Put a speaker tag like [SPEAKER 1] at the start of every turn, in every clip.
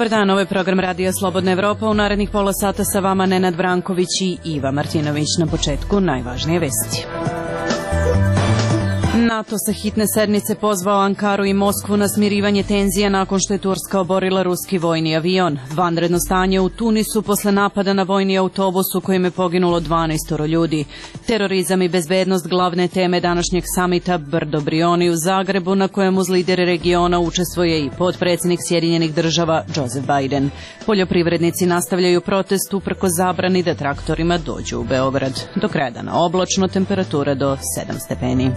[SPEAKER 1] Dobar dan, ovo je program Radija Slobodna Evropa. U narednih pola sata sa vama Nenad Branković i Iva Martinović. Na početku najvažnije vesti. NATO sa hitne sednice pozvao Ankaru i Moskvu na smirivanje tenzija nakon što je Turska oborila ruski vojni avion. Vanredno stanje u Tunisu posle napada na vojni autobus u kojem je poginulo 12 ljudi. Terorizam i bezbednost glavne teme današnjeg samita Brdo Brioni u Zagrebu, na kojem uz lidere regiona učestvuje i potpredsjednik Sjedinjenih država Joseph Biden. Poljoprivrednici nastavljaju protest uprkos zabrani da traktorima dođu u Beograd. Do kraja dana oblačno, temperatura do 7 stepeni.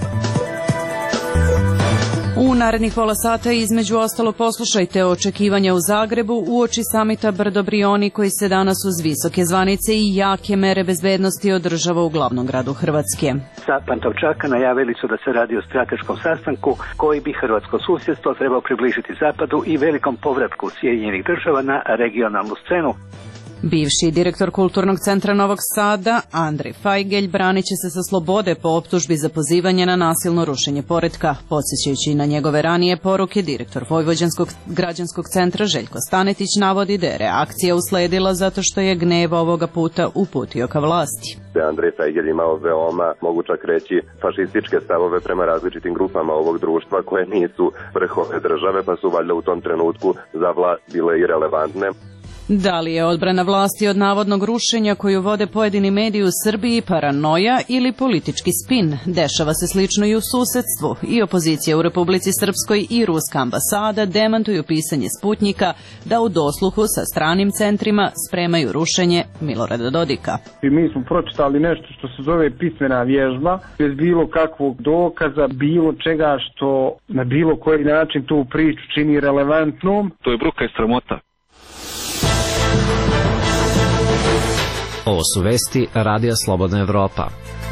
[SPEAKER 1] U narednih pola sata između ostalo poslušajte očekivanja u Zagrebu uoči samita Brdo Brioni koji se danas uz visoke zvanice i jake mere bezbednosti održava u glavnom gradu Hrvatske.
[SPEAKER 2] Sa Pantovčaka najavili su da se radi o strateškom sastanku koji bi hrvatsko susjedstvo trebao približiti Zapadu i velikom povratku Sjedinjenih država na regionalnu scenu.
[SPEAKER 1] Bivši direktor Kulturnog centra Novog Sada, Andrej Fajgelj, branit će se sa slobode po optužbi za pozivanje na nasilno rušenje poretka. Podsjećajući na njegove ranije poruke, direktor Vojvođanskog građanskog centra Željko Stanetić navodi da je reakcija usledila zato što je gnev ovoga puta uputio ka vlasti.
[SPEAKER 3] Andrej Fajgelj imao veoma, mogu čak reći, fašističke stavove prema različitim grupama ovog društva koje nisu vrh ove države, pa su valjda u tom trenutku za vlast bile irelevantne.
[SPEAKER 1] Da li je odbrana vlasti od navodnog rušenja koju vode pojedini mediji u Srbiji paranoja ili politički spin? Dešava se slično i u susedstvu. I opozicija u Republici Srpskoj i ruska ambasada demantuju pisanje Sputnjika da u dosluhu sa stranim centrima spremaju rušenje Milorada Dodika.
[SPEAKER 4] Mi smo pročitali nešto što se zove pismena vježba, bez bilo kakvog dokaza, bilo čega što na bilo koji način tu priču čini relevantnom.
[SPEAKER 5] To je bruka i sramota.
[SPEAKER 6] Ovo su vesti Radija Slobodna Evropa.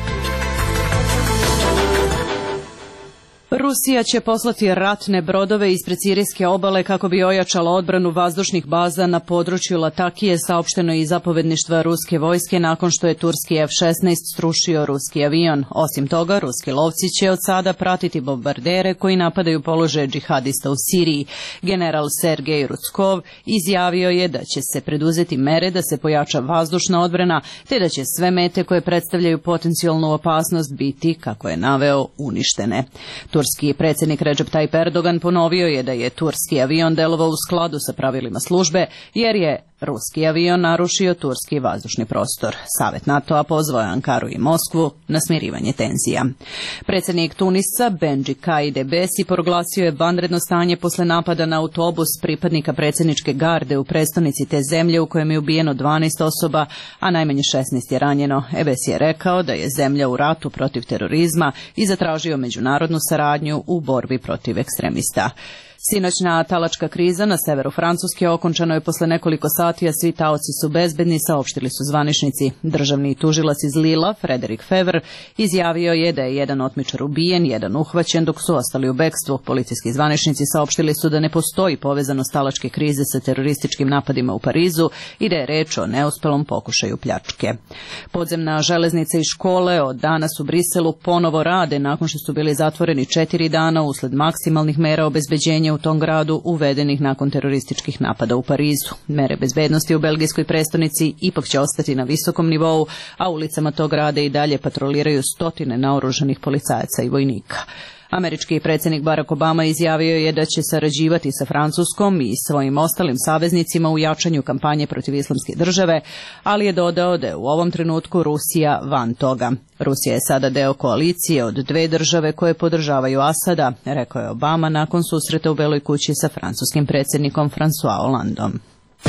[SPEAKER 1] Rusija će poslati ratne brodove ispred sirijske obale kako bi ojačala odbranu vazdušnih baza na području Latakije, saopšteno iz zapovedništva ruske vojske nakon što je turski F-16 srušio ruski avion. Osim toga, ruski lovci će od sada pratiti bombardere koji napadaju položaje džihadista u Siriji. General Sergej Ruckov izjavio je da će se preduzeti mere da se pojača vazdušna odbrana, te da će sve mete koje predstavljaju potencijalnu opasnost biti, kako je naveo, uništene. Turski predsjednik Recep Tayyip Erdogan ponovio je da je turski avion delovao u skladu sa pravilima službe, jer je ruski avion narušio turski vazdušni prostor. Savet NATO-a pozvao je Ankaru i Moskvu na smirivanje tenzija. Predsjednik Tunisa Benji Caide Bessi proglasio je vanredno stanje posle napada na autobus pripadnika predsjedničke garde u prestonici te zemlje u kojem je ubijeno 12 osoba, a najmanje 16 je ranjeno. Bessi je rekao da je zemlja u ratu protiv terorizma i zatražio međunarodnu saradnju u borbi protiv ekstremista. Sinoćna talačka kriza na severu Francuske okončano je posle nekoliko sati, a svi taoci su bezbedni, saopštili su zvaničnici. Državni tužilac iz Lila, Frederic Fever, izjavio je da je jedan otmičar ubijen, jedan uhvaćen, dok su ostali u bekstvu. Policijski zvaničnici saopštili su da ne postoji povezanost talačke krize sa terorističkim napadima u Parizu i da je reč o neuspelom pokušaju pljačke. Podzemna železnica i škole od danas u Briselu ponovo rade nakon što su bili zatvoreni 4 dana usled maksimalnih mera obezbeđenja u tom gradu uvedenih nakon terorističkih napada u Parizu. Mere bezbednosti u belgijskoj prestonici ipak će ostati na visokom nivou, a ulicama tog grada i dalje patroliraju stotine naoružanih policajaca i vojnika. Američki predsjednik Barack Obama izjavio je da će sarađivati sa Francuskom i svojim ostalim saveznicima u jačanju kampanje protiv islamske države, ali je dodao da je u ovom trenutku Rusija van toga. Rusija je sada deo koalicije od 2 države koje podržavaju Asada, rekao je Obama nakon susreta u Beloj kući sa francuskim predsjednikom François Hollandom.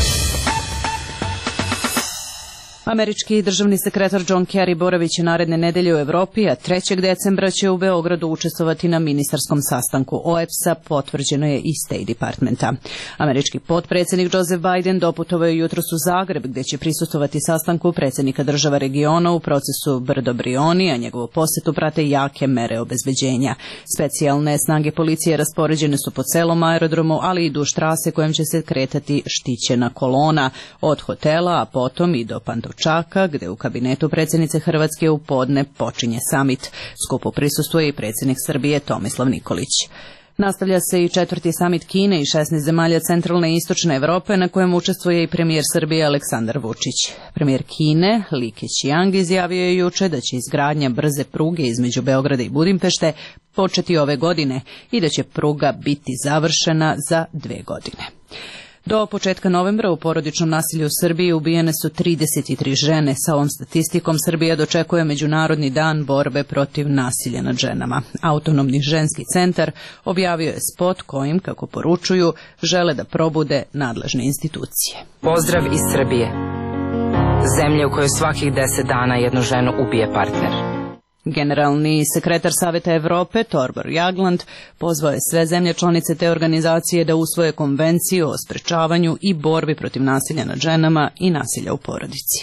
[SPEAKER 1] Američki državni sekretar John Kerry boravit će naredne nedelje u Evropi, a 3. decembra će u Beogradu učestvovati na ministarskom sastanku OEBS-a, potvrđeno je iz State Departmenta. Američki potpredsjednik Joseph Biden doputovao je jutros u Zagreb, gde će prisustvovati sastanku predsjednika država regiona u procesu Brdo Brioni, a njegovu posetu prate jake mere obezbeđenja. Specijalne snage policije raspoređene su po celom aerodromu, ali i duž trase kojom će se kretati štićena kolona od hotela, a potom i do Pantovčaka, gde u kabinetu predsjednice Hrvatske u podne počinje samit. Skupu prisustvuje i predsjednik Srbije Tomislav Nikolić. Nastavlja se i 4. samit Kine i 16 zemalja centralne i istočne Evrope na kojem učestvuje i premijer Srbije Aleksandar Vučić. Premijer Kine Li Keqiang izjavio je juče da će izgradnja brze pruge između Beograda i Budimpešte početi ove godine i da će pruga biti završena za 2 godine. Do početka novembra u porodičnom nasilju u Srbiji ubijene su 33 žene. Sa ovom statistikom Srbija dočekuje Međunarodni dan borbe protiv nasilja nad ženama. Autonomni ženski centar objavio je spot kojim, kako poručuju, žele da probude nadležne institucije.
[SPEAKER 5] Pozdrav iz Srbije, zemlje u kojoj svakih 10 dana jednu ženu ubije partner.
[SPEAKER 1] Generalni sekretar Saveta Evrope, Thorbjørn Jagland, pozvao je sve zemlje članice te organizacije da usvoje konvenciju o sprečavanju i borbi protiv nasilja nad ženama i nasilja u porodici.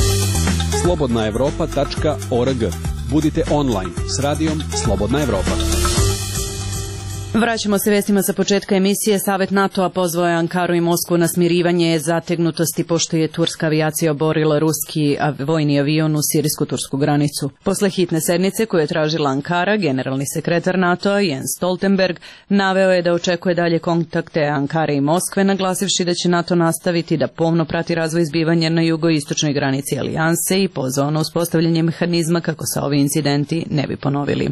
[SPEAKER 7] slobodnaevropa.org. Budite online s radijom Slobodna Evropa.
[SPEAKER 1] Vraćamo se vestima sa početka emisije. Savet NATO-a pozvao je Ankaru i Moskvu na smirivanje zategnutosti pošto je turska avijacija oborila ruski vojni avion u sirijsko-tursku granicu. Posle hitne sednice koju je tražila Ankara, generalni sekretar NATO-a Jens Stoltenberg naveo je da očekuje dalje kontakte Ankare i Moskve, naglasivši da će NATO nastaviti da pomno prati razvoj zbivanja na jugoistočnoj granici alijanse i pozvao na uspostavljanje mehanizma kako se ovi incidenti ne bi ponovili.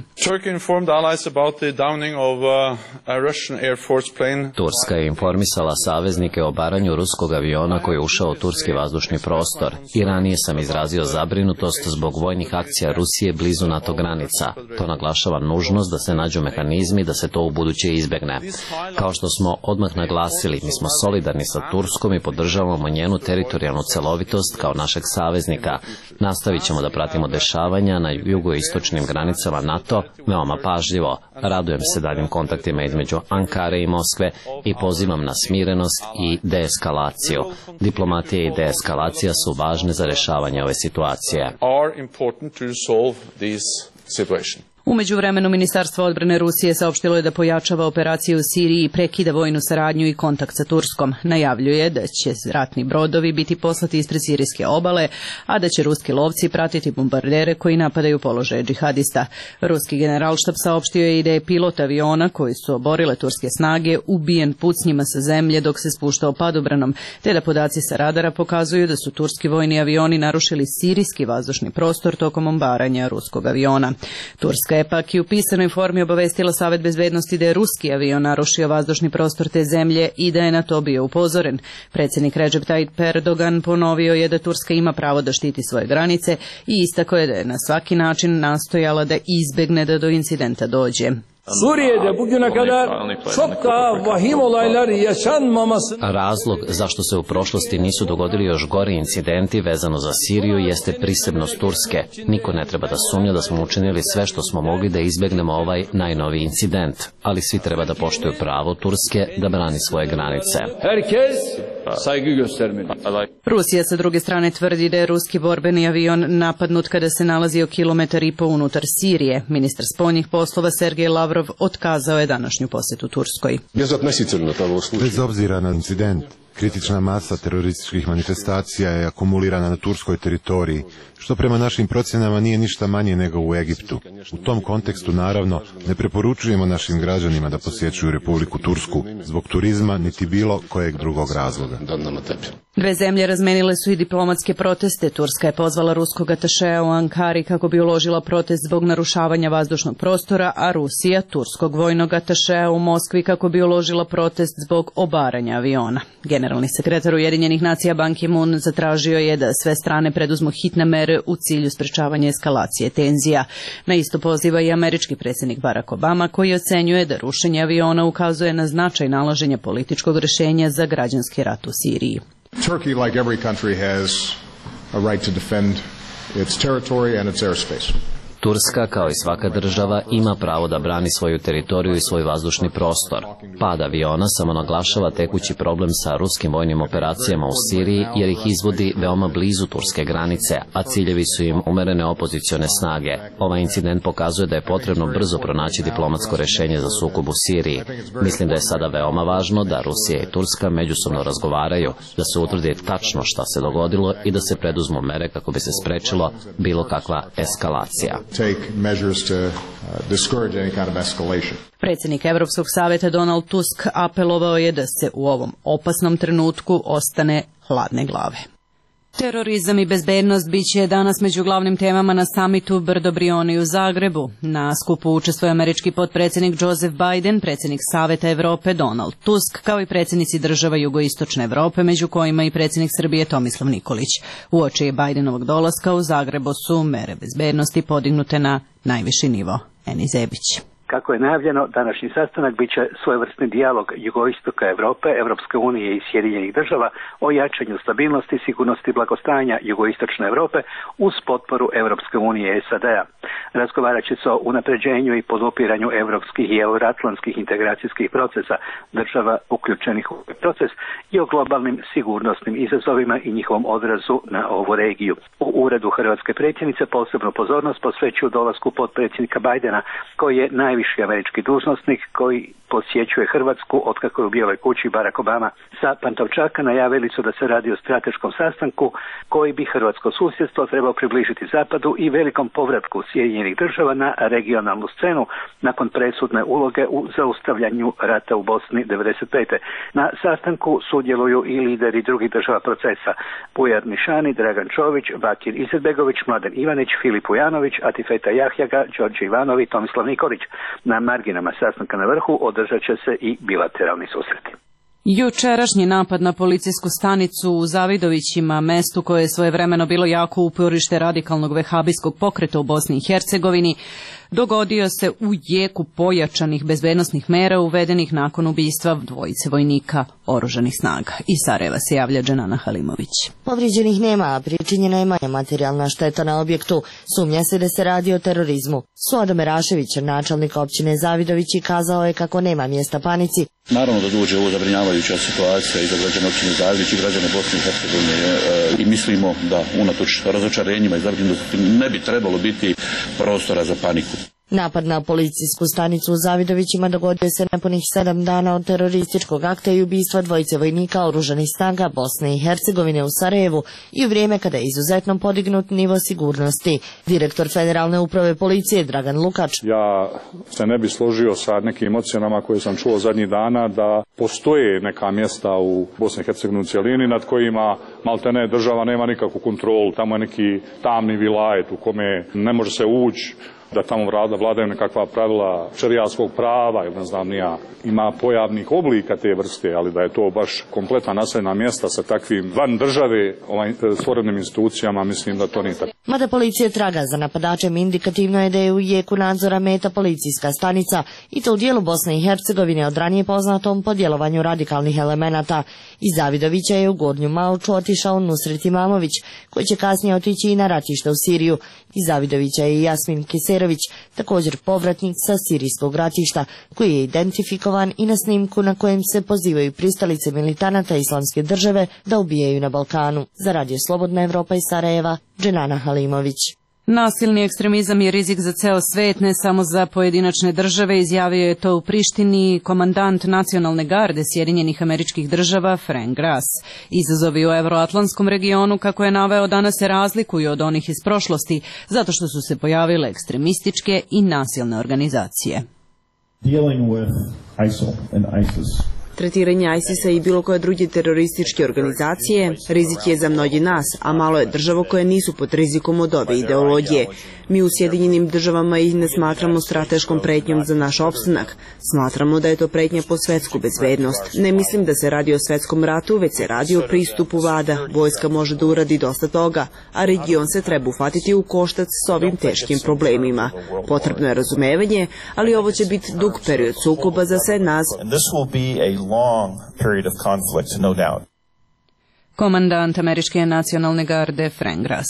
[SPEAKER 6] Turska je informisala saveznike o obaranju ruskog aviona koji je ušao u turski vazdušni prostor. I ranije sam izrazio zabrinutost zbog vojnih akcija Rusije blizu NATO granica. To naglašava nužnost da se nađu mehanizmi da se to u buduće izbegne. Kao što smo odmah naglasili, mi smo solidarni sa Turskom i podržavamo njenu teritorijalnu celovitost kao našeg saveznika. Nastavit ćemo da pratimo dešavanja na jugoistočnim granicama NATO veoma pažljivo. Radujem se daljim kontaktima između Ankare i Moskve i pozivam na smirenost i deeskalaciju. Diplomatija i deeskalacija su važne za rešavanje ove situacije.
[SPEAKER 1] U međuvremenu Ministarstvo odbrane Rusije saopštilo je da pojačava operaciju u Siriji i prekida vojnu saradnju i kontakt sa Turskom. Najavljuje da će ratni brodovi biti poslati ispred sirijske obale, a da će ruski lovci pratiti bombardere koji napadaju položaje džihadista. Ruski generalštab saopštio je i da je pilot aviona koji su oborile turske snage ubijen pucnjima sa zemlje dok se spuštao padobranom, te da podaci sa radara pokazuju da su turski vojni avioni narušili sirijski vazdušni prostor tokom obaranja ruskog aviona. Turska je pak i u pisanoj formi obavestila Savet bezbednosti da je ruski avion narušio vazdušni prostor te zemlje i da je na to bio upozoren. Predsjednik Recep Tayyip Erdogan ponovio je da Turska ima pravo da štiti svoje granice i istakao je da je na svaki način nastojala da izbegne da do incidenta dođe.
[SPEAKER 8] Suriye'de bugüne kadar çok daha vahim olaylar yaşanmaması.
[SPEAKER 6] Razlog zašto se u prošlosti nisu dogodili još gori incidenti vezano za Siriju jeste prisebnost Turske. Niko ne treba da sumnja da smo učinili sve što smo mogli da izbegnemo ovaj najnoviji incident, ali svi treba da poštuju pravo Turske da brani svoje granice.
[SPEAKER 8] Herkes saygı göstermeli.
[SPEAKER 1] Rusija sa druge strane tvrdi da je ruski borbeni avion napadnut kada se nalazio 1,5 kilometara unutar Sirije. Ministar spoljnih poslova Sergej Lavrov otkazao je današnju posjetu Turskoj.
[SPEAKER 9] Bez obzira na incident, kritična masa terorističkih manifestacija je akumulirana na turskoj teritoriji, što prema našim procjenama nije ništa manje nego u Egiptu. U tom kontekstu, naravno, ne preporučujemo našim građanima da posjećuju Republiku Tursku zbog turizma niti bilo kojeg drugog razloga.
[SPEAKER 1] Dve zemlje razmenile su i diplomatske proteste. Turska je pozvala ruskog atašeja u Ankari kako bi uložila protest zbog narušavanja vazdušnog prostora, a Rusija turskog vojnog atašeja u Moskvi kako bi uložila protest zbog obaranja aviona. Generalni sekretar Ujedinjenih nacija Ban Ki-moon zatražio je da sve strane preduzmu hitne mere u cilju sprečavanja eskalacije tenzija. Na isto poziva i američki predsjednik Barack Obama koji ocenjuje da rušenje aviona ukazuje na značaj nalaženja političkog rješenja za građanski rat u Siriji.
[SPEAKER 10] Turkey, like every country, has a right to defend its territory and its airspace.
[SPEAKER 6] Turska, kao i svaka država, ima pravo da brani svoju teritoriju i svoj vazdušni prostor. Pad aviona samo naglašava tekući problem sa ruskim vojnim operacijama u Siriji, jer ih izvodi veoma blizu turske granice, a ciljevi su im umerene opozicione snage. Ovaj incident pokazuje da je potrebno brzo pronaći diplomatsko rješenje za sukob u Siriji. Mislim da je sada veoma važno da Rusija i Turska međusobno razgovaraju, da se utvrdi tačno šta se dogodilo i da se preduzmu mere kako bi se sprečilo bilo kakva eskalacija.
[SPEAKER 10] take measures to discourage any kind of escalation.
[SPEAKER 1] Predsjednik Europskog savjeta Donald Tusk apelovao je da se u ovom opasnom trenutku ostane hladne glave. Terorizam i bezbednost bit će danas među glavnim temama na samitu Brdo Brioni u Zagrebu. Na skupu učestvuje američki potpredsjednik Joseph Biden, predsjednik Saveta Europe Donald Tusk, kao i predsjednici država jugoistočne Europe, među kojima i predsjednik Srbije Tomislav Nikolić. Uoči Bidenovog dolaska u Zagrebu su mere bezbednosti podignute na najviši nivo. Eni Zebić.
[SPEAKER 2] Kako je najavljeno, današnji sastanak bit će svojevrsni dijalog jugoistoka Europe, Europske unije i Sjedinjenih država o jačanju stabilnosti, sigurnosti i blagostanja jugoistočne Europe uz potporu Europske unije i SAD-a. Razgovarat će se o unapređenju i podupiranju europskih i euroatlantskih integracijskih procesa država uključenih u ovaj proces i o globalnim sigurnosnim izazovima i njihovom odrazu na ovu regiju. U uredu hrvatske predsjednice posebnu pozornost posvećuju dolasku potpredsjednika Bidena, koji je najviši američki dužnosnik koji posjećuje Hrvatsku otkako je u Bijeloj kući Barack Obama. Sa Pantovčaka najavili su da se radi o strateškom sastanku koji bi hrvatsko susjedstvo trebao približiti Zapadu i velikom povratku Sjedinjenih država na regionalnu scenu nakon presudne uloge u zaustavljanju rata u Bosni 1995. Na sastanku sudjeluju i lideri drugih država procesa: Bujar Nišani, Dragan Čović, Bakir Izetbegović, Mladen Ivanić, Filip Ujanović, Atifeta Jahjaga, Đorđe Ivanović i Tomislav Nikolić. Na marginama sastanka na vrhu održat će se i bilateralni susreti.
[SPEAKER 1] Jučerašnji napad na policijsku stanicu u Zavidovićima, mestu koje je svojevremeno bilo jako uporište radikalnog vehabijskog pokreta u Bosni i Hercegovini, dogodio se u jeku pojačanih bezbednosnih mera uvedenih nakon ubistva dvojice vojnika oružanih snaga. Iz Sarajeva se javlja Dženana Halimović.
[SPEAKER 11] Povrijeđenih nema, a pričinjena je manja materijalna šteta na objektu. Sumnja se da se radi o terorizmu. Suado Merašević, načelnik općine Zavidovići, kazao je kako nema mjesta panici.
[SPEAKER 12] Naravno da dođe ovo zabrinjavajuća situacija i za građane općine Zavidović i građane Bosne i Hercegovine i mislimo da unatoč razočarenjima i zabrinutosti ne bi trebalo biti prostora za paniku.
[SPEAKER 11] Napad na policijsku stanicu u Zavidovićima dogodio se nepunih 7 dana od terorističkog akta i ubistva dvojice vojnika oružanih snaga Bosne i Hercegovine u Sarajevu i u vrijeme kada je izuzetno podignut nivo sigurnosti. Direktor Federalne uprave policije Dragan Lukač.
[SPEAKER 13] Ja se ne bi složio sa nekim ocjenama koje sam čuo zadnjih dana da postoje neka mjesta u Bosni i Hercegovini u cijelini nad kojima maltene država nema nikakvu kontrolu. Tamo je neki tamni vilajet u kome ne može se ući, da tamo vladaju nekakva pravila šerijatskog prava ili ne znam nija, ima pojavnih oblika te vrste, ali da je to baš kompletna naseljena mjesta sa takvim van države stvorenim institucijama, mislim da to nije tako.
[SPEAKER 11] Mada policija traga za napadačem, indikativno je da je u jeku nadzora meta policijska stanica i to u dijelu Bosne i Hercegovine od ranije poznatom po djelovanju radikalnih elemenata. Iz Zavidovića je u Gornju Malču otišao Nusret Imamović, koji će kasnije otići i na ratište u Siriju. Iz Zavidovića je i Jasmin Kiserović, također povratnik sa sirijskog ratišta, koji je identifikovan i na snimku na kojem se pozivaju pristalice militanata Islamske države da ubijaju na Balkanu. Za Radio Slobodna Evropa iz Sarajeva, Dženana Halimović.
[SPEAKER 1] Nasilni ekstremizam je rizik za ceo svet, ne samo za pojedinačne države, izjavio je to u Prištini komandant nacionalne garde Sjedinjenih Američkih Država Frank Grass. Izazovi u euroatlantskom regionu, kako je naveo, danas se razlikuju od onih iz prošlosti, zato što su se pojavile ekstremističke i nasilne organizacije.
[SPEAKER 14] Dealing with ISIL and ISIS.
[SPEAKER 15] Tretiranje ISIS-a i bilo koje druge terorističke organizacije rizik je za mnogi nas, a malo je država koje nisu pod rizikom od ove ideologije. Mi u Sjedinjenim Državama ih ne smatramo strateškom pretnjom za naš opstanak. Smatramo da je to pretnja po svetsku bezbednost. Ne mislim da se radi o svetskom ratu, već se radi o pristupu vlada. Vojska može da uradi dosta toga, a region se treba uhvatiti u koštac s ovim teškim problemima. Potrebno je razumevanje, ali ovo će biti dug period sukoba za sve nas.
[SPEAKER 14] Long period of conflict, no doubt.
[SPEAKER 1] Komandant Američke nacionalne garde Frank Grass.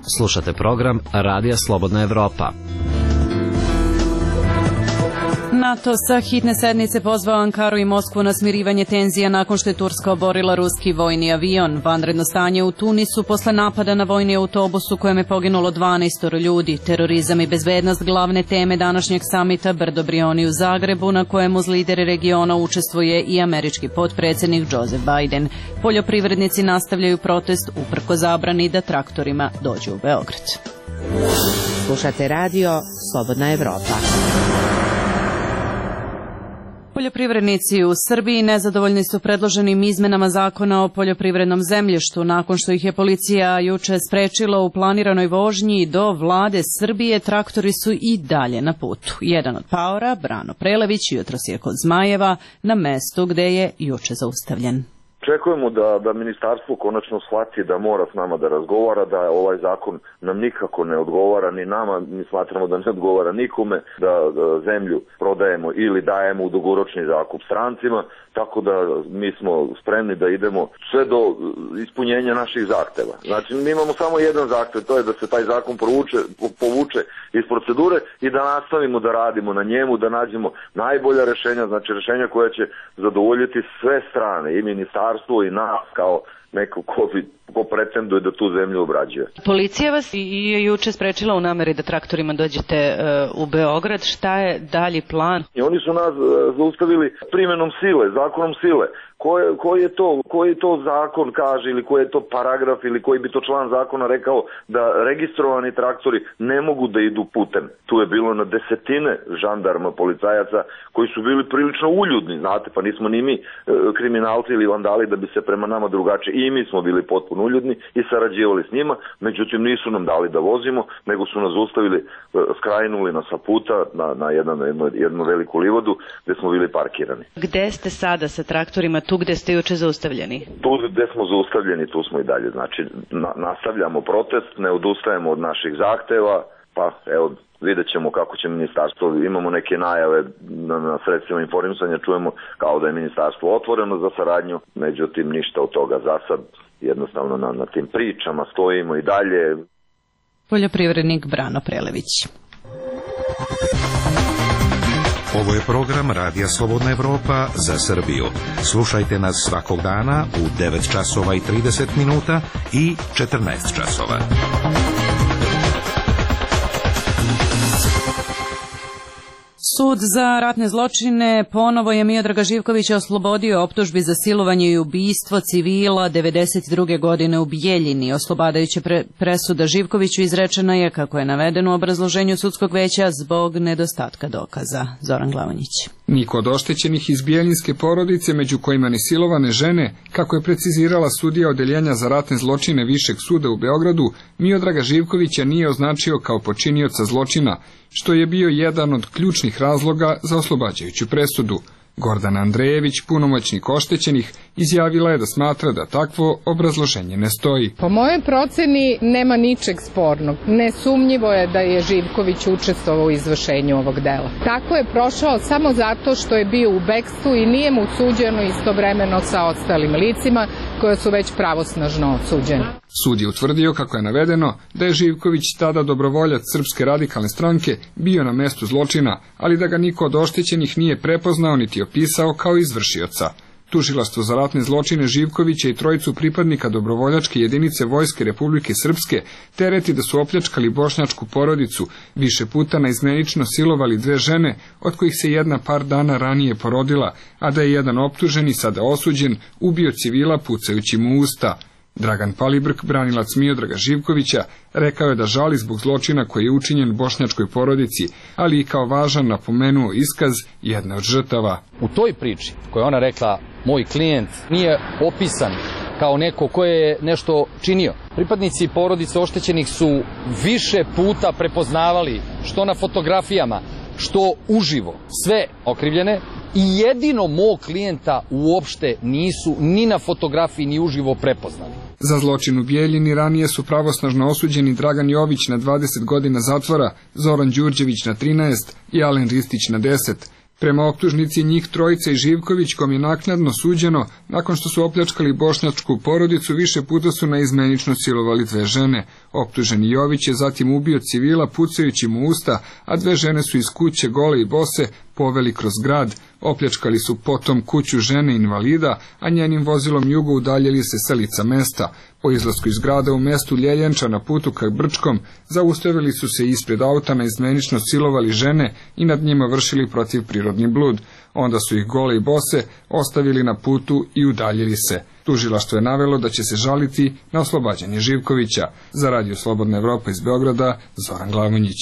[SPEAKER 6] Slušate program Radija Slobodna Evropa.
[SPEAKER 1] Na NATO sa hitne sednice pozvao Ankaru i Moskvu na smirivanje tenzija nakon što je Turska oborila ruski vojni avion. Vanredno stanje u Tunisu posle napada na vojni autobus u kojem je poginulo 12 ljudi. Terorizam i bezbednost glavne teme današnjeg samita Brdo Brioni u Zagrebu, na kojem uz lidere regiona učestvuje i američki potpredsjednik Joseph Biden. Poljoprivrednici nastavljaju protest uprko zabrani da traktorima dođu u Beograd.
[SPEAKER 16] Slušate radio Slobodna Evropa.
[SPEAKER 1] Poljoprivrednici u Srbiji nezadovoljni su predloženim izmenama zakona o poljoprivrednom zemljištu. Nakon što ih je policija juče sprečila u planiranoj vožnji do vlade Srbije, traktori su i dalje na putu. Jedan od paora, Brano Prelević, jutros je kod Zmajeva na mestu gde je juče zaustavljen.
[SPEAKER 17] Očekujemo da ministarstvo konačno shvati da mora s nama da razgovara, da ovaj zakon nam nikako ne odgovara ni nama, mi smatramo da ne odgovara nikome, da zemlju prodajemo ili dajemo u dugoročni zakup strancima, tako da mi smo spremni da idemo sve do ispunjenja naših zahteva. Znači mi imamo samo jedan zahtev, to je da se taj zakon povuče iz procedure i da nastavimo da radimo na njemu, da nađemo najbolja rešenja, znači rešenja koja će zadovoljiti sve strane, i ministarstvo i nas kao neko ko pretenduje da tu zemlju obrađuje.
[SPEAKER 1] Policija vas i juče sprečila u nameri da traktorima dođete u Beograd. Šta je dalji plan?
[SPEAKER 17] I oni su nas zaustavili primenom sile, zakonom sile. Koji je to zakon kaže ili koji je to paragraf ili koji bi to član zakona rekao da registrovani traktori ne mogu da idu putem. Tu je bilo na desetine žandarma, policajaca koji su bili prilično uljudni, znate, pa nismo ni mi kriminalci ili vandali da bi se prema nama drugačije, i mi smo bili potpuno uljudni i sarađivali s njima, međutim nisu nam dali da vozimo, nego su nas zaustavili, skrajnuli nas sa puta na jednu veliku livodu gde smo bili parkirani.
[SPEAKER 1] Gde ste sada sa traktorima? Tu gde ste juče zaustavljeni?
[SPEAKER 17] Tu gde smo zaustavljeni, tu smo i dalje. Znači, nastavljamo protest, ne odustajemo od naših zahteva, pa evo, vidjet ćemo kako će ministarstvo, imamo neke najave na sredstvima informisanja, čujemo kao da je ministarstvo otvoreno za saradnju, međutim ništa od toga za sad, jednostavno na tim pričama stojimo i dalje.
[SPEAKER 1] Poljoprivrednik Brano Prelević.
[SPEAKER 18] Ovo je program Radija Slobodna Evropa za Srbiju. Slušajte nas svakog dana u 9 časova i 30 minuta i 14 časova.
[SPEAKER 1] Sud za ratne zločine ponovo je Miodraga Živkovića oslobodio optužbi za silovanje i ubistvo civila 1992. godine u Bijeljini. Oslobadajuća presuda Živkoviću izrečena je, kako je navedeno u obrazloženju sudskog veća, zbog nedostatka dokaza. Zoran Glavanjić.
[SPEAKER 19] Niko od oštećenih iz bijeljinske porodice, među kojima ni silovane žene, kako je precizirala sudija Odeljenja za ratne zločine Višeg suda u Beogradu, Miodraga Živkovića nije označio kao počinioca zločina, što je bio jedan od ključnih razloga za oslobađajuću presudu. Gordana Andrejević, punomoćnik oštećenih, izjavila je da smatra da takvo obrazloženje ne stoji.
[SPEAKER 20] Po mojoj proceni nema ničeg spornog. Nesumnjivo je da je Živković učestvovao u izvršenju ovog dela. Tako je prošao samo zato što je bio u bekstvu i nije mu suđeno istovremeno sa ostalim licima koja su već pravosnažno osuđena.
[SPEAKER 19] Sud je utvrdio, kako je navedeno, da je Živković, tada dobrovoljac Srpske radikalne stranke, bio na mestu zločina, ali da ga niko od oštećenih nije prepoznao niti opisao kao izvršioca. Tužilaštvo za ratne zločine Živkovića i trojicu pripadnika dobrovoljačke jedinice Vojske Republike Srpske tereti da su opljačkali bošnjačku porodicu, više puta naizmenično silovali 2 žene, od kojih se jedna par dana ranije porodila, a da je jedan optuženi, sada osuđen, ubio civila pucajući mu usta. Dragan Palibrk, branilac Miodraga Živkovića, rekao je da žali zbog zločina koji je učinjen bošnjačkoj porodici, ali i kao važan napomenuo iskaz jedne od žrtava.
[SPEAKER 21] U toj priči koju ona rekla, moj klijent nije opisan kao neko ko je nešto činio. Pripadnici porodice oštećenih su više puta prepoznavali, što na fotografijama, što uživo, sve okrivljene, i jedino mog klijenta uopšte nisu ni na fotografiji ni uživo prepoznali.
[SPEAKER 19] Za zločin u Bijeljini ranije su pravosnažno osuđeni Dragan Jović na 20 godina zatvora, Zoran Đurđević na 13 i Alen Ristić na 10. Prema optužnici njih trojica i Živković, kom je naknadno suđeno, nakon što su opljačkali bošnjačku porodicu, više puta su naizmenično silovali 2 žene. Optuženi Jović je zatim ubio civila pucajući mu usta, a 2 žene su iz kuće gole i bose poveli kroz grad, opljačkali su potom kuću žene invalida, a njenim vozilom jugo udaljili se sa lica mesta. Po izlasku iz grada u mestu Ljeljenča na putu ka Brčkom, zaustavili su se ispred auta, naizmenično silovali žene i nad njima vršili protivprirodni blud. Onda su ih gole i bose ostavili na putu i udaljili se. Tužilaštvo je navelo da će se žaliti na oslobađanje Živkovića. Za Radio Slobodna Evropa iz Beograda, Zoran Glavonjić.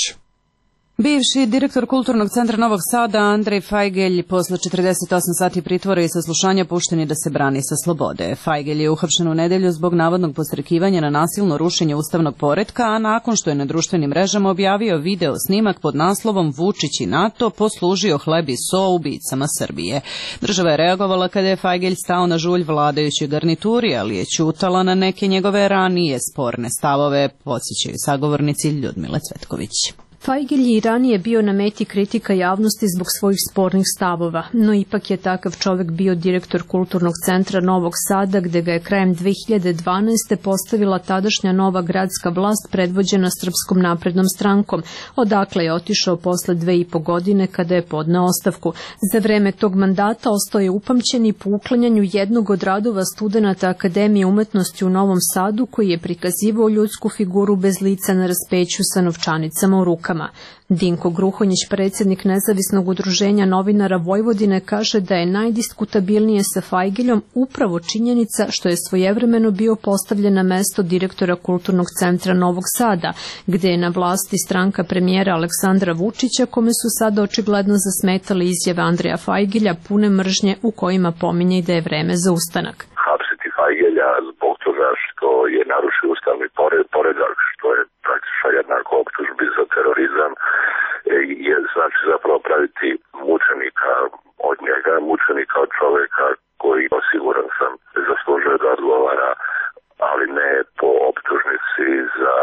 [SPEAKER 1] Bivši direktor Kulturnog centra Novog Sada Andrej Fajgelj posle 48 sati pritvora i saslušanja pušten je da se brani sa slobode. Fajgelj je uhapšen u nedelju zbog navodnog podstrekivanja na nasilno rušenje ustavnog poretka, a nakon što je na društvenim mrežama objavio video snimak pod naslovom Vučić i NATO poslužio hleb i so ubicama Srbije. Država je reagovala kada je Fajgelj stao na žulj vladajućoj garnituri, ali je ćutala na neke njegove ranije sporne stavove, podsjećaju sagovornici Ljudmile Cvetković.
[SPEAKER 3] Fajgelj je i ranije bio na meti kritika javnosti zbog svojih spornih stavova, no ipak je takav čovek bio direktor Kulturnog centra Novog Sada, gde ga je krajem 2012. postavila tadašnja nova gradska vlast predvođena Srpskom naprednom strankom, odakle je otišao posle 2,5 godine kada je podneo ostavku. Za vreme tog mandata ostao je upamćen i po uklanjanju jednog od radova studenata Akademije umetnosti u Novom Sadu, koji je prikazivao ljudsku figuru bez lica na raspeću sa novčanicama u rukama. Dinko Gruhonjić, predsjednik Nezavisnog udruženja novinara Vojvodine, kaže da je najdiskutabilnije sa Fajgeljom upravo činjenica što je svojevremeno bio postavljen na mesto direktora Kulturnog centra Novog Sada, gde je na vlasti stranka premijera Aleksandra Vučića, kome su sada očigledno zasmetali izjave Andreja Fajgelja pune mržnje u kojima pominje i da je vreme za ustanak.
[SPEAKER 22] Hapsiti Fajgelja zbog toga što je narušio ustavni poredak, što je praktično jednako optužbi za terorizam, je znači zapravo praviti mučenika od njega, mučenika od čoveka koji, siguran sam, zaslužuje da odgovara, ali ne po optužnici za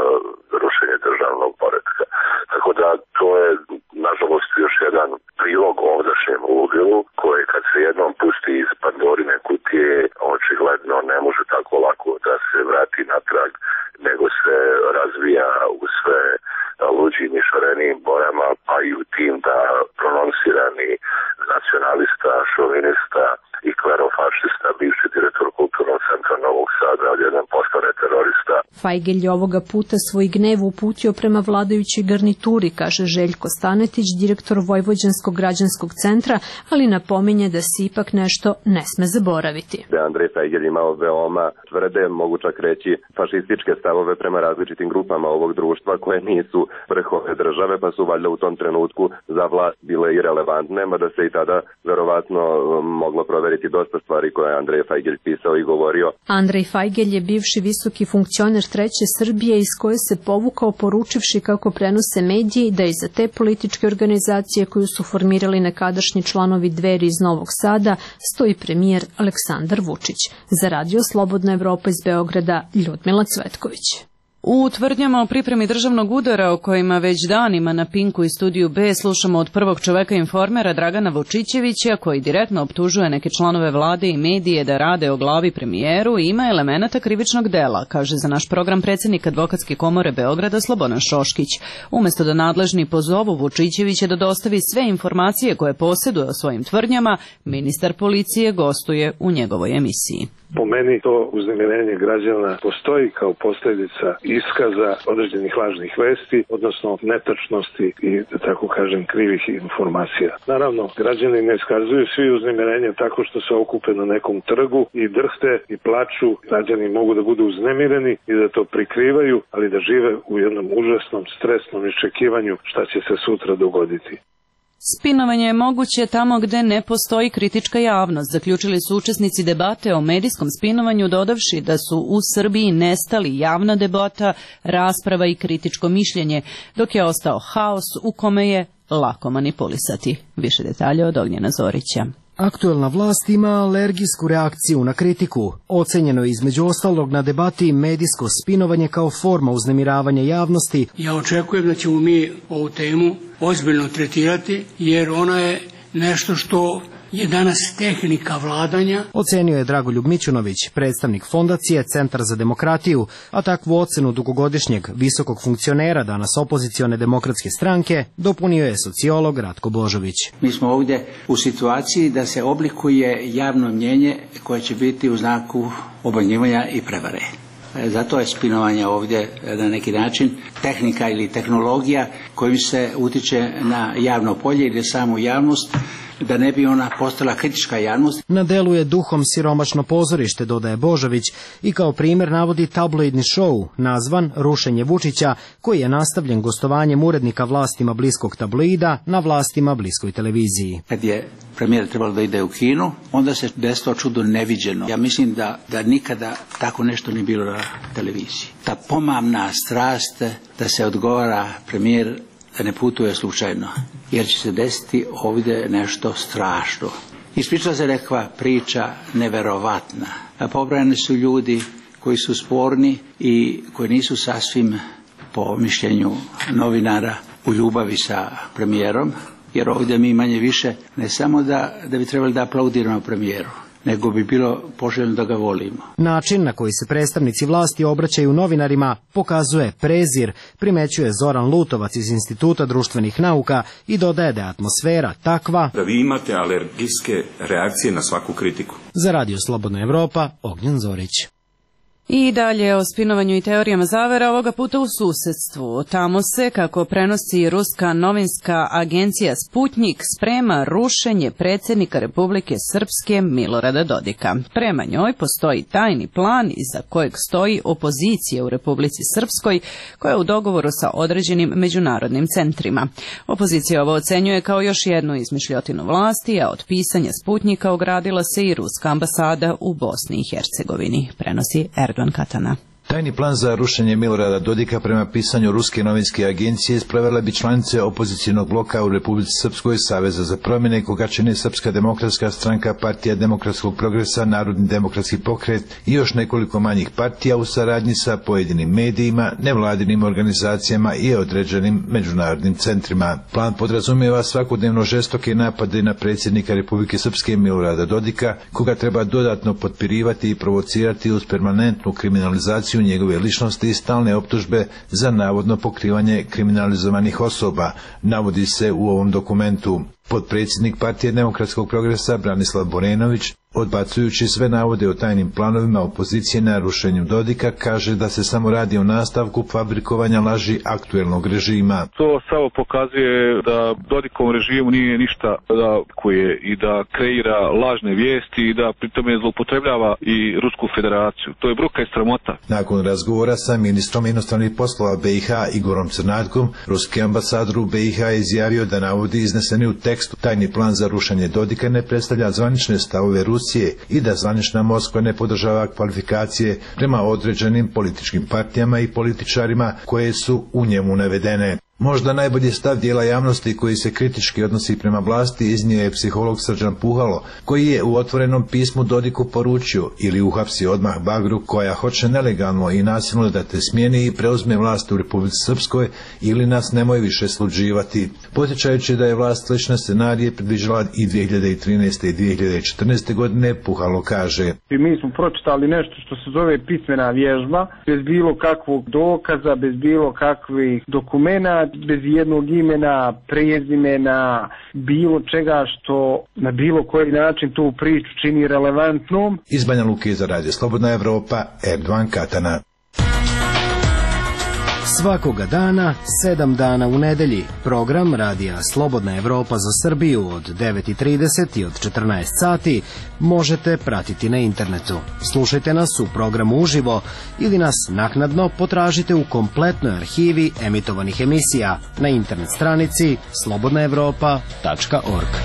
[SPEAKER 22] rušenje državnog poretka. Tako da to je, nažalost, još jedan prilog ovdašnjem ludilu koje kad se jednom pusti iz Pandorine kutije, očigledno ne može tako lako da se vrati natrag, nego se razvija u sve luđim i šarenijim bojama, pa i u tim da prononsirani nacionalista, šovinista i klerofašista, bivši direktor Kulturnog centra Novog Sada, odjednom postane terorista.
[SPEAKER 3] Fajgelj je ovoga puta svoj gnev uputio prema vladajućoj garnituri, kaže Željko Stanetić, direktor Vojvođanskog građanskog centra, ali napominje da se ipak nešto ne sme zaboraviti.
[SPEAKER 23] Da je Andrej Fajgelj imao veoma tvrde, mogu čak reći, fašističke stavove prema različitim grupama ovog društva koje nisu vrh ove države, pa su valjda u tom trenutku za vlast bile irelevantne, mada se i tada verovatno moglo proveriti dosta stvari koje je Andrej Fajgelj pisao i govorio.
[SPEAKER 3] Andrej Fajgelj je bivši visoki funkcioner Treće Srbije iz koje se povukao poručivši kako prenose mediji da iza te političke organizacije koju su formirali nekadašnji članovi Dveri iz Novog Sada stoji premijer Aleksandar Vučić. Za Radio Slobodna Evropa iz Beograda, Ljudmila Cvetković.
[SPEAKER 1] U tvrdnjama o pripremi državnog udara o kojima već danima na Pinku i Studiju B slušamo od prvog čoveka Informera Dragana Vučićevića, koji direktno optužuje neke članove vlade i medije da rade o glavi premijeru, ima elemenata krivičnog dela, kaže za naš program predsjednik Advokatske komore Beograda Slobodan Šoškić. Umesto da nadležni pozovu Vučićevića da dostavi sve informacije koje posjeduje o svojim tvrdnjama, ministar policije gostuje u njegovoj emisiji.
[SPEAKER 24] Po meni to uznemirenje građana postoji kao posljedica iskaza određenih lažnih vesti, odnosno netačnosti i, da tako kažem, krivih informacija. Naravno, građani ne iskazuju svi uznemirenje tako što se okupe na nekom trgu i drhte i plaču. Građani mogu da budu uznemireni i da to prikrivaju, ali da žive u jednom užasnom, stresnom iščekivanju šta će se sutra dogoditi.
[SPEAKER 1] Spinovanje je moguće tamo gde ne postoji kritička javnost, zaključili su učesnici debate o medijskom spinovanju, dodavši da su u Srbiji nestali javna debata, rasprava i kritičko mišljenje, dok je ostao haos u kome je lako manipulisati. Više detalja od Ognjena Zorića.
[SPEAKER 25] Aktuelna vlast ima alergijsku reakciju na kritiku. Ocenjeno je između ostalog na debati medijsko spinovanje kao forma uznemiravanja javnosti.
[SPEAKER 26] Ja očekujem da ćemo mi ovu temu ozbiljno tretirati, jer ona je nešto što
[SPEAKER 4] je danas tehnika vladanja.
[SPEAKER 25] Ocenio je Dragoljub Mićunović, predstavnik Fondacije Centar za demokratiju, a takvu ocenu dugogodišnjeg visokog funkcionera danas opozicione demokratske stranke dopunio je sociolog Ratko Božović.
[SPEAKER 5] Mi smo ovdje u situaciji da se oblikuje javno mnjenje koje će biti u znaku obmanjivanja i prevare. Zato je spinovanje ovdje na neki način tehnika ili tehnologija kojim se utiče na javno polje ili samu javnost, da ne bi ona postala kritička javnost.
[SPEAKER 25] Na delu je duhom siromašno pozorište, dodaje Božović, i kao primjer navodi tabloidni show nazvan Rušenje Vučića, koji je nastavljen gostovanjem urednika vlastima bliskog tabloida na vlastima bliskoj televiziji.
[SPEAKER 5] Kad je premijer trebalo da ide u kino, onda se desilo čudo neviđeno. Ja mislim da nikada tako nešto nije bilo na televiziji. Ta pomamna strast da se odgovara premijer da ne putuje slučajno, jer će se desiti ovdje nešto strašno. Ispričala se nekakva priča neverovatna. Pobrojani su ljudi koji su sporni i koji nisu sasvim, po mišljenju novinara, u ljubavi sa premijerom, jer ovdje mi manje više ne samo da bi trebali da aplaudiramo premijeru, nego bi bilo poželjno da ga volimo.
[SPEAKER 25] Način na koji se predstavnici vlasti obraćaju novinarima pokazuje prezir, primećuje Zoran Lutovac iz Instituta društvenih nauka i dodaje da je atmosfera takva
[SPEAKER 7] da vi imate alergijske reakcije na svaku kritiku.
[SPEAKER 25] Za Radio Slobodna Evropa, Ognjen Zorić.
[SPEAKER 1] I dalje o spinovanju i teorijama zavera, ovoga puta u susedstvu. Tamo se, kako prenosi ruska novinska agencija Sputnjik, sprema rušenje predsjednika Republike Srpske Milorada Dodika. Prema njoj postoji tajni plan iza kojeg stoji opozicija u Republici Srpskoj, koja je u dogovoru sa određenim međunarodnim centrima. Opozicija ovo ocenjuje kao još jednu izmišljotinu vlasti, a od pisanja Sputnjika ogradila se i ruska ambasada u Bosni i Hercegovini, prenosi Erdogan Katana.
[SPEAKER 8] Tajni plan za rušenje Milorada Dodika prema pisanju ruske novinske agencije sprovele bi članice opozicijnog bloka u Republici Srpskoj, Saveza za promjene, koga čine Srpska demokratska stranka, Partija demokratskog progresa, Narodni demokratski pokret i još nekoliko manjih partija u saradnji sa pojedinim medijima, nevladinim organizacijama i određenim međunarodnim centrima. Plan podrazumijeva svakodnevno žestoke napade na predsjednika Republike Srpske Milorada Dodika, koga treba dodatno potpirivati i provocirati uz permanentnu kriminalizaciju njegove ličnosti i stalne optužbe za navodno pokrivanje kriminalizovanih osoba, navodi se u ovom dokumentu. Potpredsjednik Partije demokratskog progresa Branislav Borenović, odbacujući sve navode o tajnim planovima opozicije na rušenju Dodika, kaže da se samo radi o nastavku fabrikovanja laži aktuelnog režima.
[SPEAKER 9] To samo pokazuje da Dodikovom režimu nije ništa da koje i da kreira lažne vijesti i da pritome zloupotrebljava i Rusku federaciju. To je bruka i sramota.
[SPEAKER 8] Nakon razgovora sa ministrom inostranih poslova BiH Igorom Crnatkom, ruski ambasador u BiH je izjavio da navodi izneseni u tekstu tajni plan za rušenje Dodika ne predstavlja zvanične stavove Rusije i da zvanična Moskva ne podržava kvalifikacije prema određenim političkim partijama i političarima koje su u njemu navedene. Možda najbolji stav dijela javnosti koji se kritički odnosi prema vlasti iznio je psiholog Srđan Puhalo, koji je u otvorenom pismu Dodiku poručio: ili uhapsi odmah bagru koja hoće nelegalno i nasilno da te smijeni i preuzme vlast u Republici Srpskoj, ili nas nemoj više sluđivati. Podsjećajući da je vlast slične scenarije predviđala i 2013. i 2014. godine, Puhalo kaže:
[SPEAKER 26] mi smo pročitali nešto što se zove pismena vježba, bez bilo kakvog dokaza, bez bilo kakvih dokumenta, bez jednog imena, prezimena, bilo čega što na bilo koji način tu priču čini relevantnom.
[SPEAKER 8] Iz Banja Luke za Radio Slobodna Evropa, Erdogan Katana.
[SPEAKER 25] Svakoga dana, 7 dana u nedelji, program Radija Slobodna Evropa za Srbiju od 9:30 i od 14 sati možete pratiti na internetu. Slušajte nas u programu uživo ili nas naknadno potražite u kompletnoj arhivi emitovanih emisija na internet stranici slobodnaevropa.org.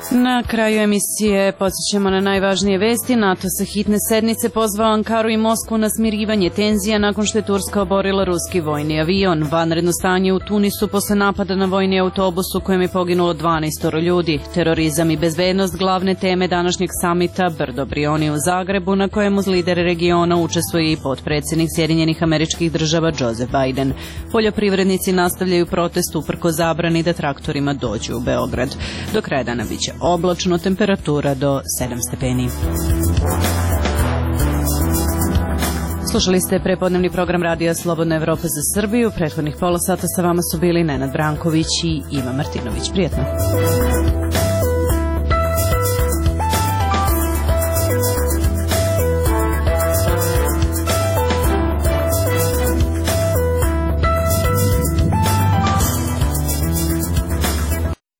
[SPEAKER 1] Na kraju emisije podsjećamo na najvažnije vesti. NATO sa hitne sednice pozvao Ankaru i Moskvu na smirivanje tenzija nakon što je Turska oborila ruski vojni avion. Vanredno stanje u Tunisu posle napada na vojni autobus u kojem je poginulo 12 ljudi. Terorizam i bezbednost glavne teme današnjeg samita Brdo Brioni u Zagrebu, na kojem uz lidere regiona učestvuje i potpredsjednik Sjedinjenih Američkih Država Joseph Biden. Poljoprivrednici nastavljaju protest uprko zabrani da traktorima dođu u Beograd. Do kraja dana biće oblačno, temperatura do 7 stepeni. Slušali ste prepodnevni program Radija Slobodna Evropa za Srbiju. Prethodnih pola sata sa vama su bili Nenad Branković i Iva Martinović. Prijetno.